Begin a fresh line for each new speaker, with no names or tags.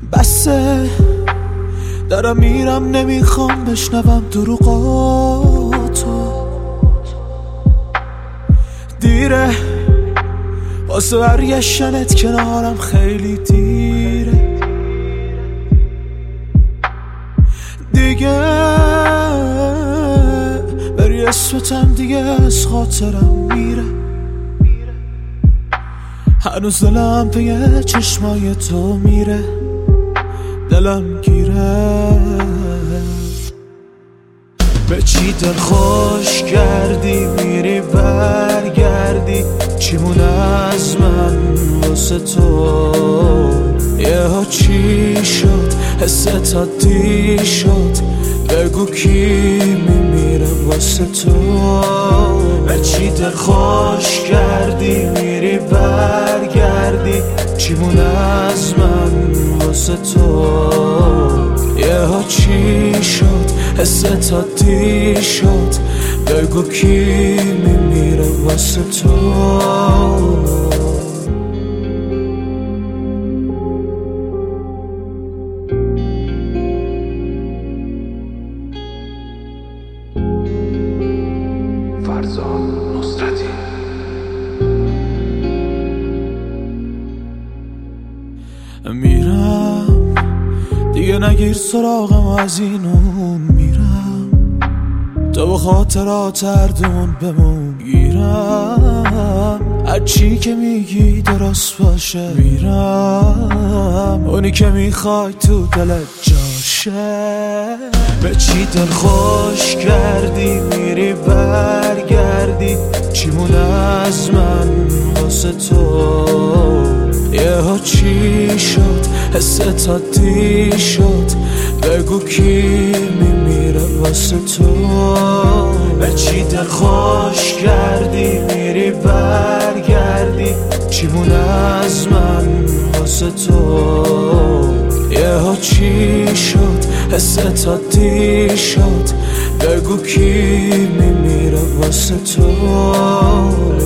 بسه دارم میرم، نمیخوام بشنوم دروغاتو. دیره واسه برگشتنت کنارم، خیلی دیره دیگه. بری اسمتم دیگه از خاطرم میره. هنوز دلم پی چشمای تو میره، دلم گیره. به چی دل خوش کردی میری برگردی، چیمونه از من واسه تو؟ یهو چی شد حست عادی شد، بگو کی میمیره واسه تو؟ به چی دل خوش کردی میری برگردی، چیمونه از من واسه تو؟ یهو چی شد حست عادی شد، بگو کی میمیره واسه تو؟
فرزاد نصرتی.
میرم دیگه، نگیر سراغم از این اون. میرم تو با خاطرات اردون بمون. گیرم هرچی که میگی درست باشه. میرم اونی که میخوای تو دلت جاشه. به چی دل خوش کردی میری برگردی، چیمونه از من واسه تو؟ یهو چی شد حست عادی شد، بگو کی میمیره واسه تو؟ به چی دل خوش کردی میری برگردی، چیمونه از من واسه تو؟ یهو چی شد حست عادی شد، بگو کی میمیره واسه تو؟